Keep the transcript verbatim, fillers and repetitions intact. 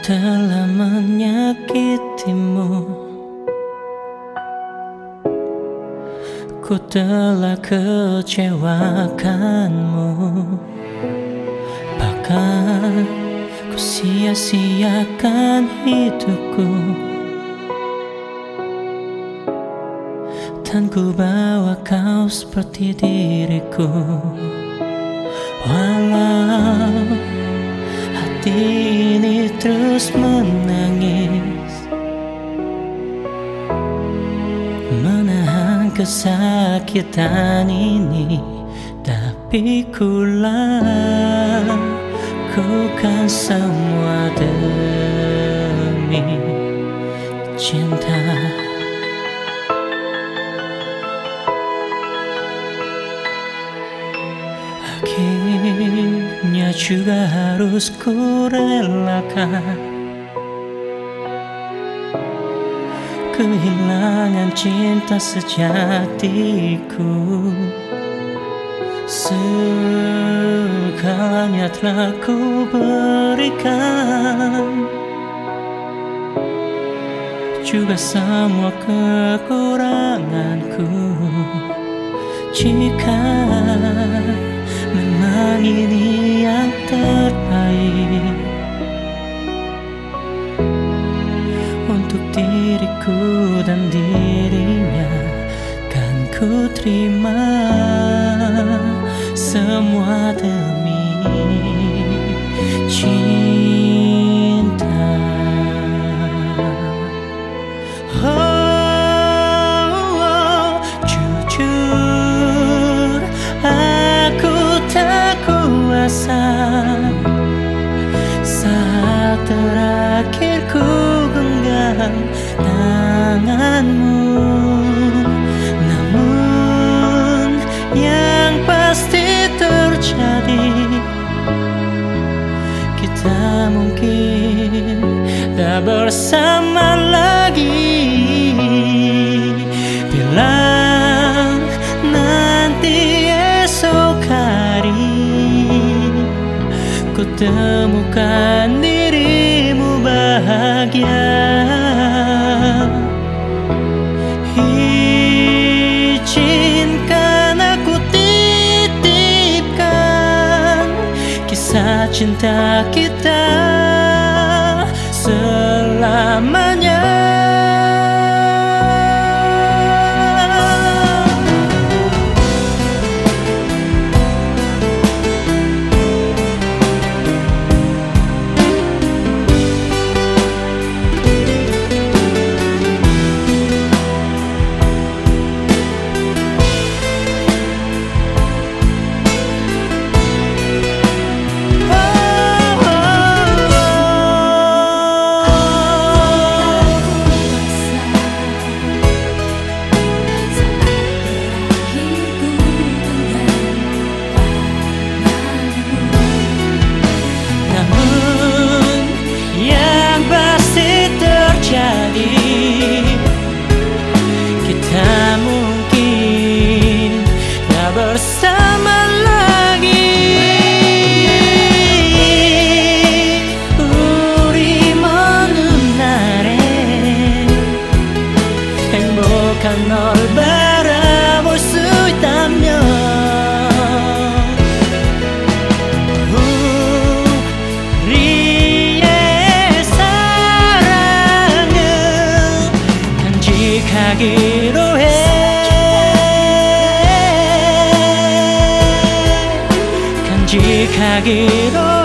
telah menyakitimu, ku telah kecewakanmu. Bahkan ku sia-siakan hidupku, dan ku bawa kau seperti diriku. Walau hati ini terus menangis, menahan kesakitan ini, tapi ku lakukan semua demi cinta. Akhirnya juga harus ku relakan kehilangan cinta sejatiku. Segalanya telah ku berikan, juga semua kekuranganku. Jika memang ini yang terbaik untuk diriku dan dirinya, kan ku terima semua demi cinta. Oh, oh, jujur aku tak kuasa saat terakhir ku genggam tanganmu. Namun yang pasti terjadi, kita mungkin tak bersama lagi. Bila nanti esok hari ku temukan dirimu bahagia, izinkan aku titipkan kisah cinta kita selamanya. Kita mungkin tak bersama lagi. 우리 먼 훗날에 행복한 널 바라볼 수 있다면 우리의 사랑은 간직하기로 해. 간직하기로